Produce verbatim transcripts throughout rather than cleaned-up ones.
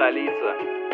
столица.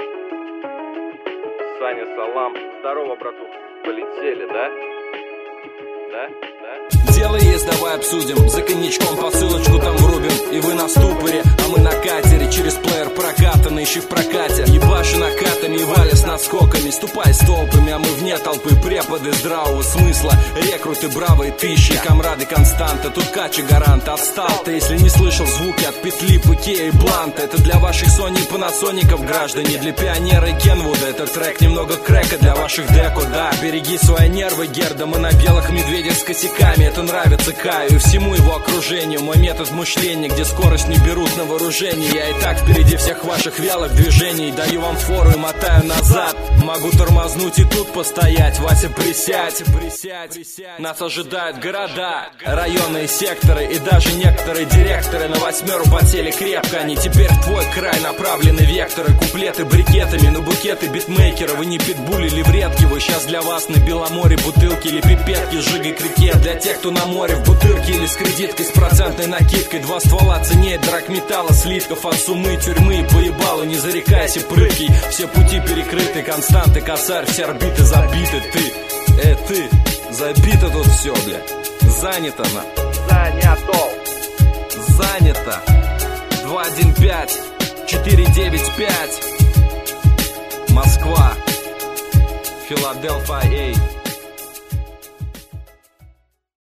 Саня, салам. Здорово, братух. Полетели, да? Да? Да? Дело есть, давай обсудим. За коньячком посылочку там врубим. И вы на ступоре, а мы на катере. Через плеер прокатанный, ищи в прокате. Ебаши накатами и вали с наскоками. Ступай с толпами, а мы вне толпы. Преподы здравого смысла, рекруты бравые тысячи. Камрады константа, тут качи гарант. Отстал ты, если не слышал звуки от петли, путей и бланта. Это для ваших Sony и панасоников, граждане. Для пионера и Кенвуда этот трек немного крека. Для ваших деко, да, береги свои нервы, Герда. Мы на белых медведях с косяками. Это нравится Каю и всему его окружению. Мой метод мышления, где скорость не берут на вооружение. Я и так впереди всех ваших вялых движений. Даю вам фору и мотаю назад. Могу тормознуть и тут постоять. Вася, присядь, присядь, присядь. Нас ожидают города, районы и секторы. И даже некоторые директоры на восьмеру потели крепко. Они теперь в твой край направлены векторы. Куплеты брикетами, на букеты битмейкера. Вы не питбули или вредки. Вы сейчас для вас на Беломоре бутылки или пипетки с жигой крикет. Для тех, кто на море в бутырке или с кредиткой, с процентной накидкой. Два ствола ценнее драгметалла, слитков от сумы, тюрьмы и поебала. Не зарекайся, прыткий, все пути перекрыты. Константы, косарь, все орбиты забиты. Ты, э, ты, забито тут все, бля. Занято на. Занято. Занято. Два один пять четыре девять пять. Москва. Филадельфия.